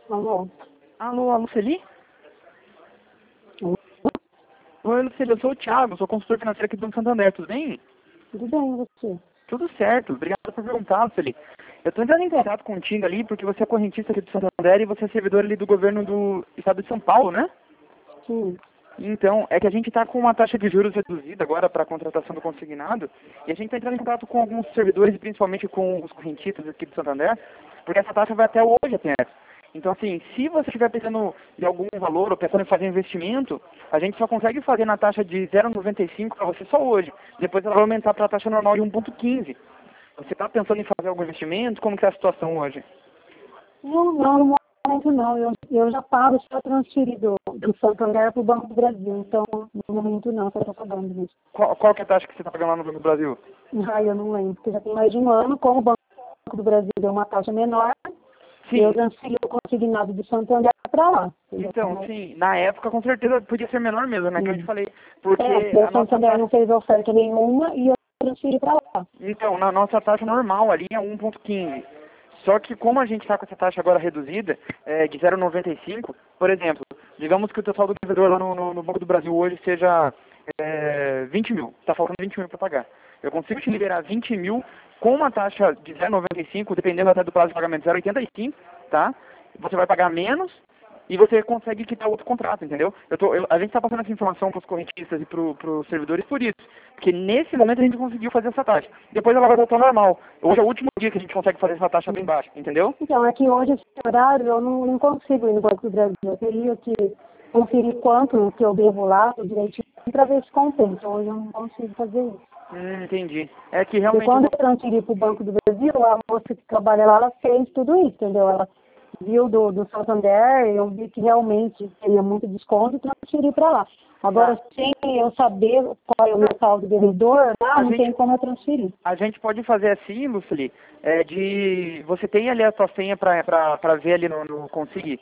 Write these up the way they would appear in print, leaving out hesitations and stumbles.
Alô? Alô, Luceli? Oi, Luceli, eu sou o Thiago, sou consultor financeiro aqui do Banco Santander, tudo bem? Tudo bem, e você? Tudo certo, obrigado por perguntar, Luceli. Eu estou entrando em contato contigo ali porque você é correntista aqui do Santander e você é servidor ali do governo do estado de São Paulo, né? Sim. Então, é que a gente está com uma taxa de juros reduzida agora para a contratação do consignado e a gente está entrando em contato com alguns servidores, principalmente com os correntistas aqui do Santander, porque essa taxa vai até hoje apenas. Então, assim, se você estiver pensando em algum valor ou pensando em fazer investimento, a gente só consegue fazer na taxa de 0,95 para você só hoje. Depois ela vai aumentar para a taxa normal de 1,15. Você está pensando em fazer algum investimento? Como que é a situação hoje? Não, no momento não. Eu já pago só transferir do Santander para o Banco do Brasil. Então, no momento não, só estou pagando isso. Qual que é a taxa que você está pagando lá no Banco do Brasil? Eu não lembro, porque já tem mais de um ano, como o Banco do Brasil deu uma taxa menor, Sim. eu transferi o consignado do Santander para lá. Então, sim, na época com certeza podia ser menor mesmo, né? Que eu te falei. Porque O Santander não fez oferta nenhuma e eu transferi para lá. Então, na nossa taxa normal ali é 1,15. Só que como a gente está com essa taxa agora reduzida, de 0,95, por exemplo, digamos que o total do devedor lá no Banco do Brasil hoje seja 20 mil. Está faltando 20 mil para pagar. Eu consigo te liberar 20 mil com uma taxa de 0,95, dependendo até do prazo de pagamento, 0,85, tá? Você vai pagar menos e você consegue quitar outro contrato, entendeu? A gente está passando essa informação para os correntistas e para os servidores por isso. Porque nesse momento a gente conseguiu fazer essa taxa. Depois ela vai voltar ao normal. Hoje é o último dia que a gente consegue fazer essa taxa bem baixa, entendeu? Então, é que hoje, esse horário, eu não consigo ir no Banco do Brasil. Eu teria que conferir quanto que eu devo lá, direitinho, para ver se compensa. Hoje eu não consigo fazer isso. Entendi. É que Porque realmente... quando eu transferi para o Banco do Brasil, a moça que trabalha lá, ela fez tudo isso, entendeu? Ela viu do Santander, eu vi que realmente teria muito desconto e transferi para lá. Agora, sem eu saber qual é o meu saldo devedor, não tem como eu transferir. A gente pode fazer assim, Lucely, você tem ali a tua senha para ver ali no Consig,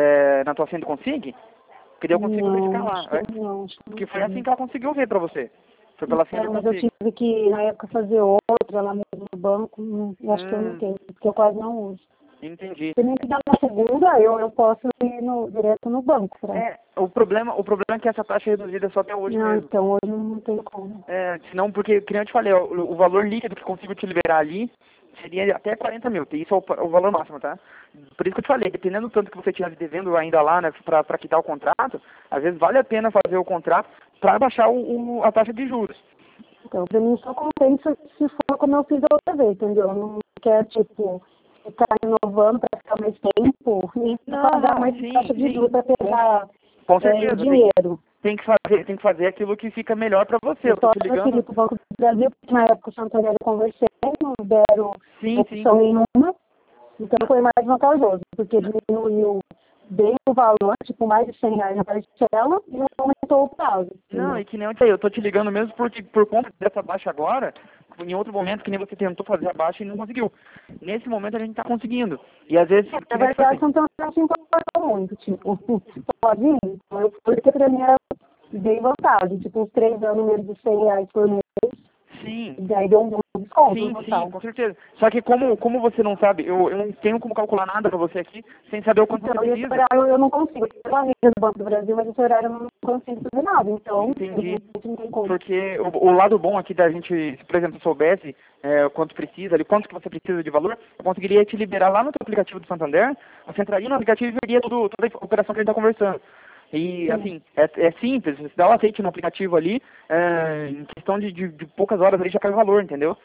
na tua senha do Consig? Que daí eu consigo verificar lá. Porque foi assim que ela conseguiu ver para você. Foi pela senha do Mas eu Consig. tive que, na época, fazer outra lá mesmo no banco, acho que eu não tenho, porque eu quase não uso. Entendi. Se me quiser na segunda, eu posso ir direto no banco. O problema é que essa taxa é reduzida só até hoje mesmo. Então hoje não tem como. Senão, porque, como eu te falei, o valor líquido que consigo te liberar ali seria até 40 mil. Isso é o valor máximo, tá? Por isso que eu te falei, dependendo do tanto que você estiver devendo ainda lá, né, para quitar o contrato, às vezes vale a pena fazer o contrato para baixar a taxa de juros. Então, para mim só compensa se for como eu fiz a outra vez, entendeu? Eu não quero, tipo, ficar inovando para ficar mais tempo e pagar mais taxa de juros para pegar Com certeza, dinheiro. Tem que fazer aquilo que fica melhor para você. Eu só transferi para o Banco do Brasil, porque na época o Santander eu conversei, não deram opção nenhuma, então foi mais vantajoso, porque diminuiu bem o valor, tipo mais de R$ 100 na parcela e não aumentou o prazo. Não, e que nem eu tô te ligando mesmo porque por conta dessa baixa agora, em outro momento que nem você tentou fazer a baixa e não conseguiu. Nesse momento a gente tá conseguindo. E às vezes... Na verdade, não se importou muito, tipo, pode ir. Porque pra mim era bem vantagem, tipo, uns 3 anos menos de R$ 100 por mês. Sim. E daí deu um bom desconto. Sim, com certeza. Só que como você não sabe, eu não tenho como calcular nada pra você aqui, sem saber o quanto você precisa. Esse horário eu não consigo. Eu tenho uma amiga do Banco do Brasil, mas esse horário eu não consigo fazer nada. Então, entendi. Não tem como. Porque o lado bom aqui da gente, se por exemplo soubesse quanto precisa, ali, quanto que você precisa de valor, eu conseguiria te liberar lá no teu aplicativo do Santander, você entraria no aplicativo e veria toda a operação que a gente está conversando. E, assim, é simples, você dá o aceite no aplicativo ali, em questão de poucas horas ali já cai o valor, entendeu?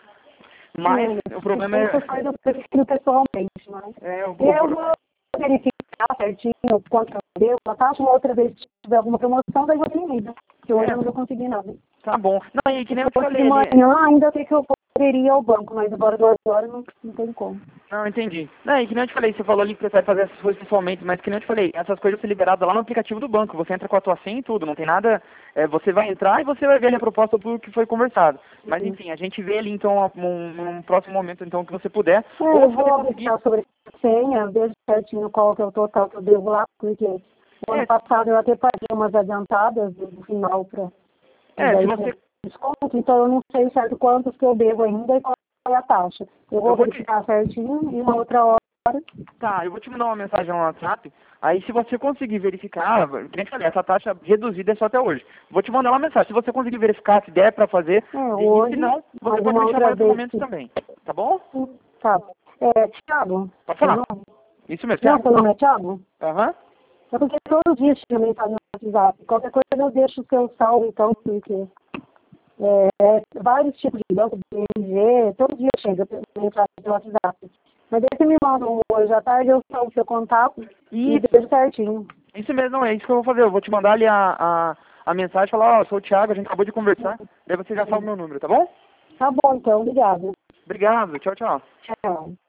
Mas o problema é... Eu prefiro pessoalmente, mas eu vou verificar certinho quanto eu devo, a taxa, uma outra vez se tiver alguma promoção, daí eu vou ligar, porque hoje eu não vou conseguir nada. Tá bom. Não, e que nem eu te falei... De manhã ainda tem que eu poderia ir ao banco, mas agora 2 horas não tem como. Não, entendi. Não, e que nem eu te falei, você falou ali que você vai fazer essas coisas pessoalmente, mas que nem eu te falei, essas coisas são liberadas lá no aplicativo do banco, você entra com a tua senha e tudo, não tem nada, você vai entrar e você vai ver ali a proposta do que foi conversado. Mas enfim, a gente vê ali então, num próximo momento então que você puder. Ou eu vou avisar sobre a senha, vejo certinho qual que é o total que eu devo lá, porque no ano passado eu até paguei umas adiantadas no final para se você... desconto, então eu não sei certo quantos que eu devo ainda e qual é a taxa. Eu vou verificar certinho e uma outra hora agora. Tá, eu vou te mandar uma mensagem no WhatsApp. Aí se você conseguir verificar, que nem eu falei, essa taxa reduzida é só até hoje. Vou te mandar uma mensagem. Se você conseguir verificar, se der pra fazer, Hoje, e se não, você mas pode uma me chamar em outra outro vez. momento também. Tá bom? Tá. Thiago. Pode falar. Seu nome? Isso mesmo, Não, Thiago. seu nome é Thiago? Aham. É porque todos os dias chega mensagem no WhatsApp. Qualquer coisa eu deixo o seu salvo, então, porque vários tipos de banco, BMG, todo dia chega mensagem no WhatsApp. Mas aí você me manda hoje à tarde, eu salvo o seu contato e Isso. vejo certinho. Isso mesmo, não, é isso que eu vou fazer. Eu vou te mandar ali a mensagem e falar, ó, eu sou o Thiago, a gente acabou de conversar. Daí você já salva o meu número, tá bom? Tá bom, então, obrigada. Obrigado, tchau, tchau. Tchau.